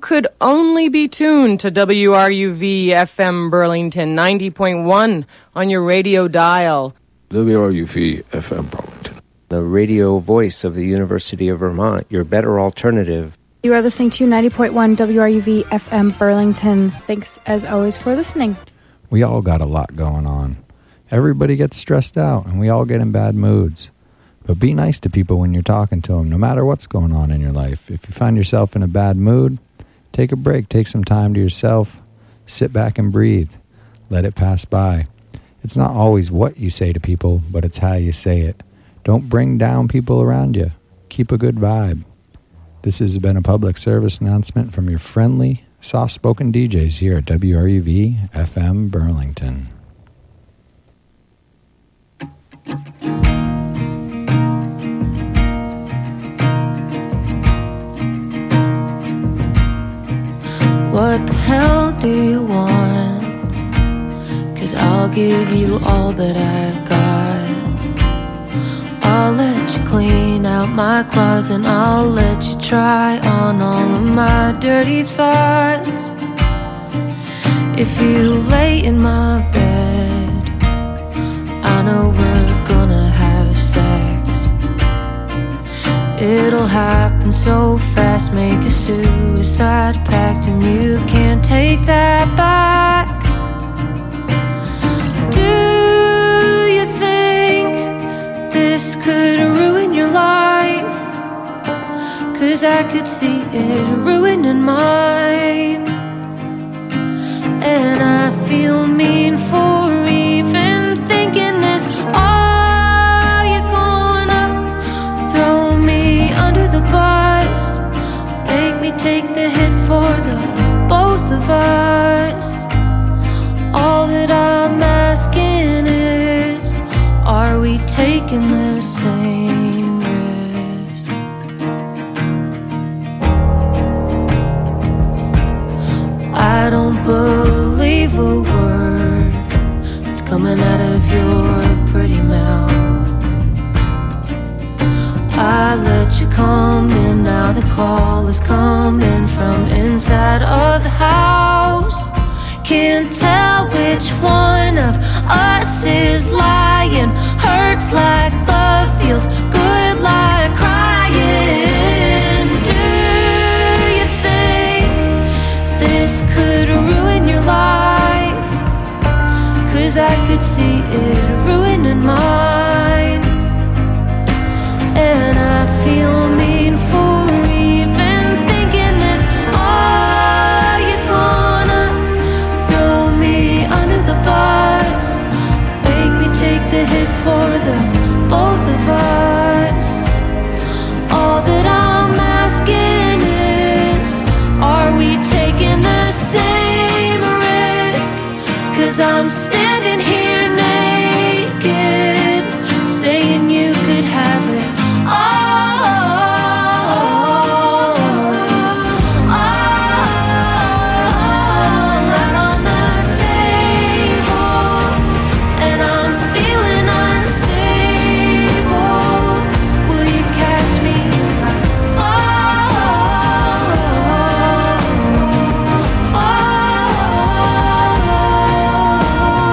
could only be tuned to WRUV FM Burlington 90.1 on your radio dial. WRUV FM Burlington, the radio voice of the University of Vermont, your better alternative. You are listening to 90.1 WRUV FM Burlington. Thanks, as always, for listening. We all got a lot going on. Everybody gets stressed out, and we all get in bad moods. But be nice to people when you're talking to them, no matter what's going on in your life. If you find yourself in a bad mood, take a break, take some time to yourself, sit back and breathe, let it pass by. It's not always what you say to people, but it's how you say it. Don't bring down people around you. Keep a good vibe. This has been a public service announcement from your friendly, soft-spoken DJs here at WRUV FM Burlington. What the hell do you want? 'Cause I'll give you all that I've got. I'll let you clean out my closet and I'll let you try on all of my dirty thoughts. If you lay in my bed, I know we're gonna have sex. It'll happen so fast, make a suicide pact, and you can't take that back. Do you think this could ruin your life? 'Cause I could see it ruining mine. And I feel mean for even thinking this. Are you gonna throw me under the bus? Make me take the hit for the both of us. All that I'm asking is, are we taking the same risk? I don't believe a word that's coming out of your pretty mouth. I let you come in, now the call is coming from inside of the house. Can't tell which one of us is lying. Hurts like love, feels good like crying. Do you think this could ruin your life? 'Cause I could see it ruining mine. And I feel mean for even thinking this. Are you gonna throw me under the bus? Make me take the hit for the both of us. All that I'm asking is, are we taking the same risk? 'Cause I'm standing here naked, saying you could have it all. It's all out on the table, and I'm feeling unstable. Will you catch me if I fall?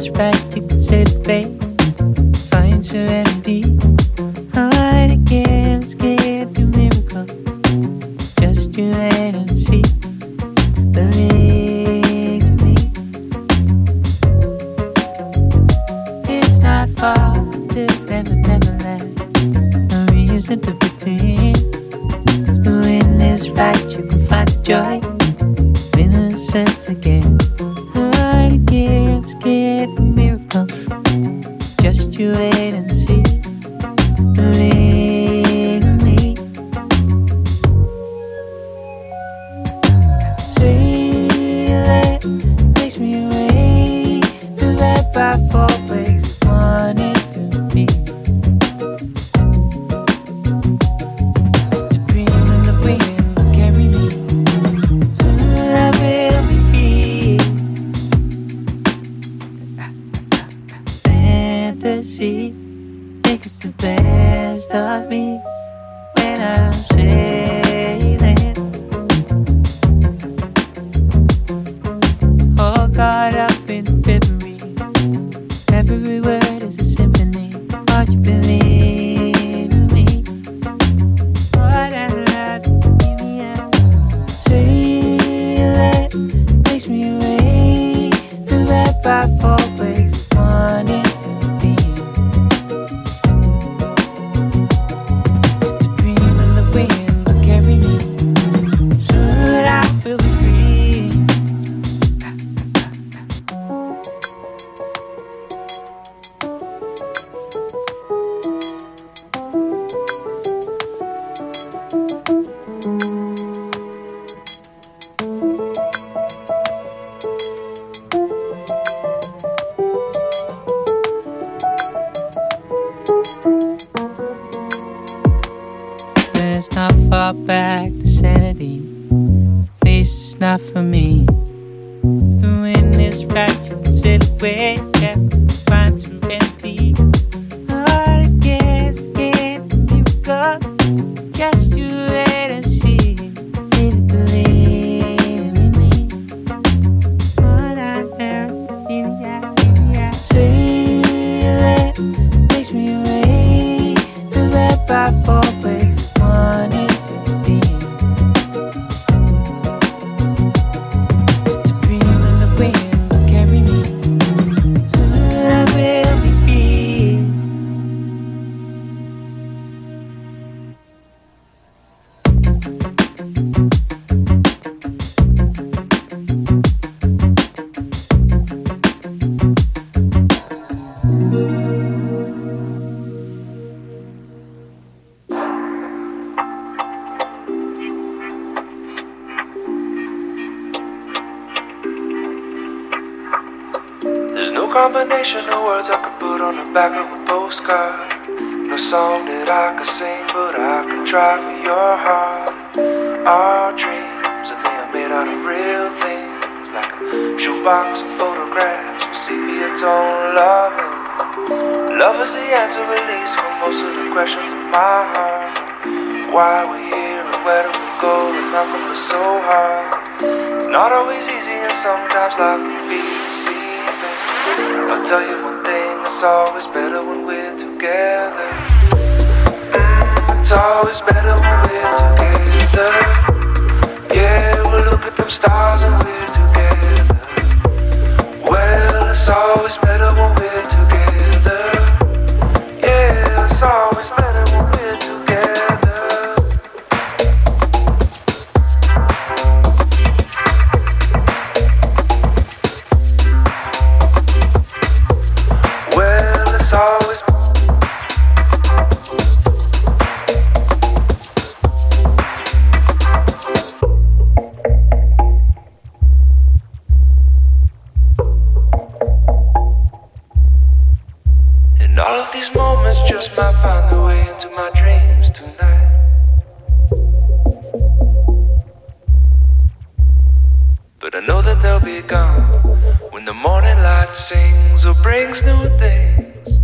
this right, you can celebrate, find serenity. Heart again, scared to miracle. Just you wait and see. Believe me, it's not far to Neverland. No reason to pretend. Doing this right, you can find joy, innocence again. Heart again, scared to miracle. Just you wait and see. Believe me. Say makes me wait to right by four ways. Want it to be. The dream and the wind will carry me. Soon I will be free. Fantasy makes the best of me when I'm sailing. All caught up in memory. Every word is a symphony. Won't you believe me? What and that give me out. Sailing makes me wait to right by four ways. Want it to be. The dream and the wind will carry me. Soon I will be free. It's not far back to sanity. Face is not for me. The wind is right, you can sit away, yeah, find some empty. Heart again, scared to miracle. Just you wait and see. Really believe in me. What I know, yeah. Sailing makes me wait to right by four ways. Want it to be. The dream and the wind will carry me. Soon I will be free. There's no combination of words I could put on the back of a postcard. No song that I could sing, but I could try for your heart. Our dreams, and they are made out of real things, like a shoebox of photographs with sepia tone loving. Love is the answer, at least, for most of the questions in my heart. Why we here and where do we go, and how come it's so hard? It's not always easy, and sometimes life can be deceiving. I'll tell you one thing, it's always better when we're together. It's always better when we're together. Yeah, we'll look at them stars and we're together. Well, it's always better when we're together. Yeah, it's always better when we're together. Well, it's always and all of these moments just might find their way into my dreams tonight. But I know that they'll be gone when the morning light sings or brings new things.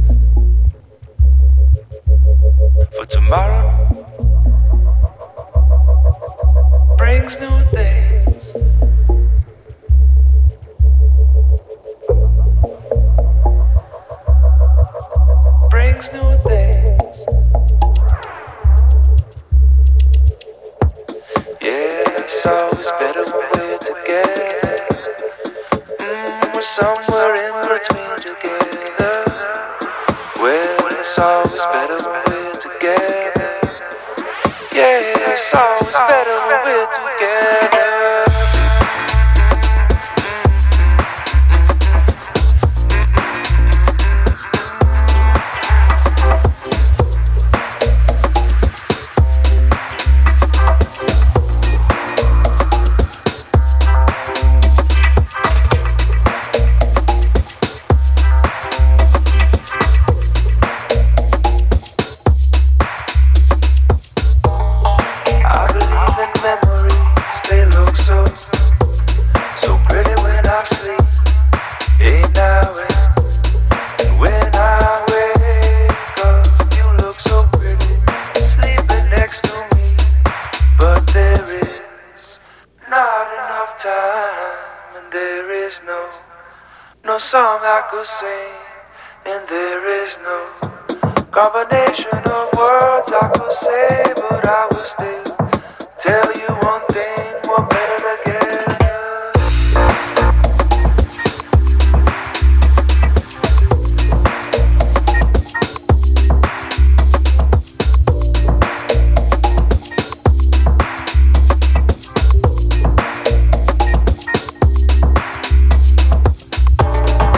For tomorrow brings new things. it's always better when we're together. No song I could sing, and there is no combination of words I could say, but I will still tell you one thing: we're better